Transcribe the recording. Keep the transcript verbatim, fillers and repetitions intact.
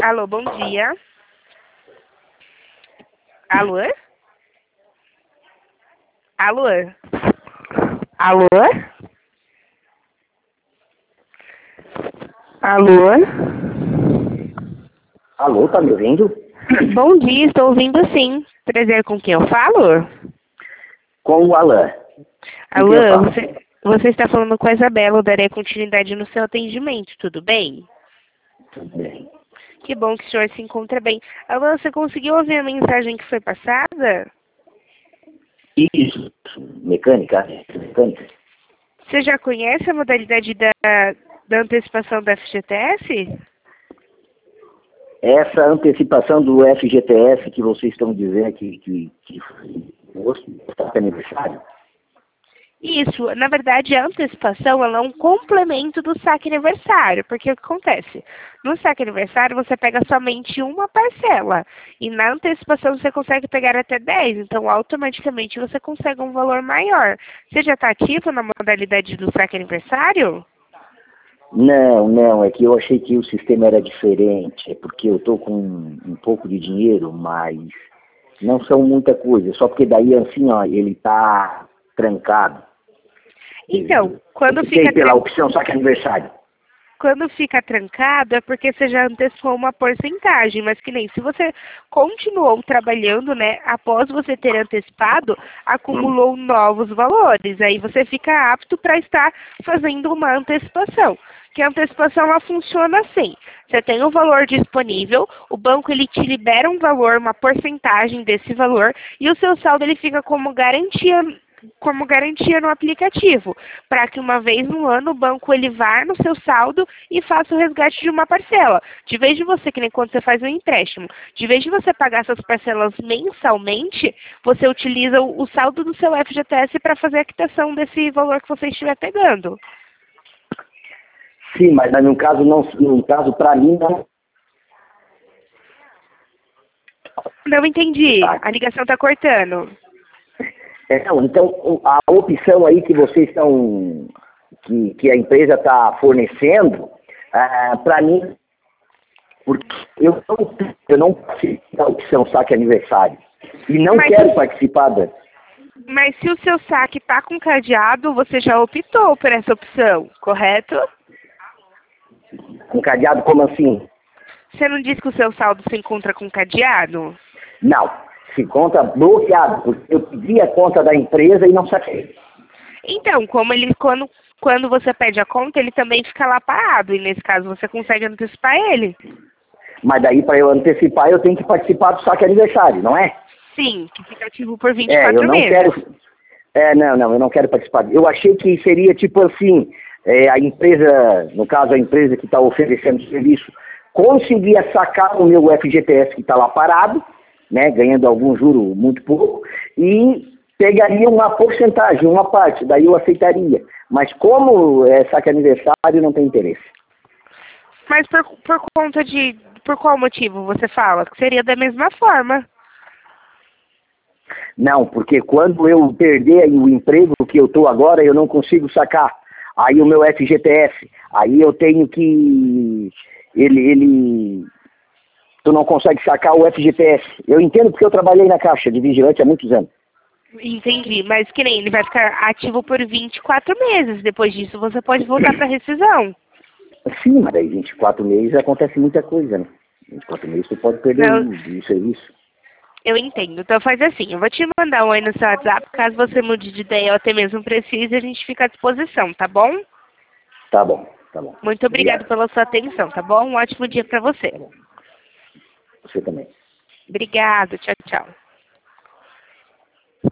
Alô, bom dia. Alô? Alô? Alô? Alô? Alô, tá me ouvindo? Bom dia, estou ouvindo sim. Prazer, com quem eu falo? Com o Alain. Com quem eu Alô, falo? você, você está falando com a Isabela, eu darei continuidade no seu atendimento, tudo bem? Tudo bem. Que bom que o senhor se encontra bem. Alô, você conseguiu ouvir a mensagem que foi passada? Isso, mecânica, mecânica. Você já conhece a modalidade da, da antecipação da F G T S? Essa antecipação do F G T S que vocês estão dizendo que, que, que está aniversário? Isso, na verdade a antecipação ela é um complemento do saque aniversário, porque o que acontece? No saque aniversário você pega somente uma parcela, e na antecipação você consegue pegar até dez, então automaticamente você consegue um valor maior. Você já está ativo na modalidade do saque aniversário? Não, não, é que eu achei que o sistema era diferente, é porque eu estou com um pouco de dinheiro, mas não são muita coisa, só porque daí assim, ó, ele está trancado. Então, quando Eu fica, pela tran- opção saque aniversário. quando fica trancado é porque você já antecipou uma porcentagem, mas que nem se você continuou trabalhando, né, após você ter antecipado, acumulou novos valores, aí você fica apto para estar fazendo uma antecipação. Que a antecipação ela funciona assim: você tem um valor disponível, o banco ele te libera um valor, uma porcentagem desse valor, e o seu saldo ele fica como garantia como garantia no aplicativo, para que uma vez no ano o banco ele vá no seu saldo e faça o resgate de uma parcela. De vez de você, que nem quando você faz um empréstimo, de vez de você pagar essas parcelas mensalmente, você utiliza o, o saldo do seu F G T S para fazer a quitação desse valor que você estiver pegando. Sim, mas no caso, não, no caso para mim, não. Não entendi, a ligação está cortando. É, não, então, a opção aí que vocês estão, que, que a empresa está fornecendo, ah, para mim, porque eu não, eu não participo da opção saque aniversário. E não Mas- quero participar da. Mas se o seu saque está com cadeado, você já optou por essa opção, correto? Um cadeado como assim? Você não disse que o seu saldo se encontra com cadeado? Não, se conta bloqueado, porque eu pedi a conta da empresa e não saquei. Então, como ele, quando, quando você pede a conta, ele também fica lá parado, e nesse caso você consegue antecipar ele. Mas daí, para eu antecipar, eu tenho que participar do saque aniversário, não é? Sim, que fica ativo por vinte e É, eu quatro não meses. quero. É, não, não, eu não quero participar. Eu achei que seria tipo assim, é, a empresa, no caso a empresa que está oferecendo o serviço, conseguia sacar o meu F G T S que está lá parado, né, ganhando algum juro muito pouco, e pegaria uma porcentagem, uma parte, daí eu aceitaria. Mas como é saque aniversário, não tem interesse. Mas por, por conta de... Por qual motivo você fala? Que seria da mesma forma. Não, porque quando eu perder o emprego que eu estou agora, eu não consigo sacar. Aí o meu F G T S, aí eu tenho que... Ele, ele... Tu não consegue sacar o F G T S. Eu entendo porque eu trabalhei na Caixa de Vigilante há muitos anos. Entendi, mas que nem ele vai ficar ativo por vinte e quatro meses. Depois disso você pode voltar para rescisão. Sim, mas aí vinte e quatro meses acontece muita coisa, né? vinte e quatro meses tu pode perder Não, o, o serviço. eu entendo. Então faz assim, eu vou te mandar um aí no seu WhatsApp, caso você mude de ideia ou até mesmo precise, a gente fica à disposição, tá bom? Tá bom, tá bom. Muito obrigado Obrigado. pela sua atenção, tá bom? Um ótimo dia para você. Tá bom. Você também. Obrigado, tchau, tchau.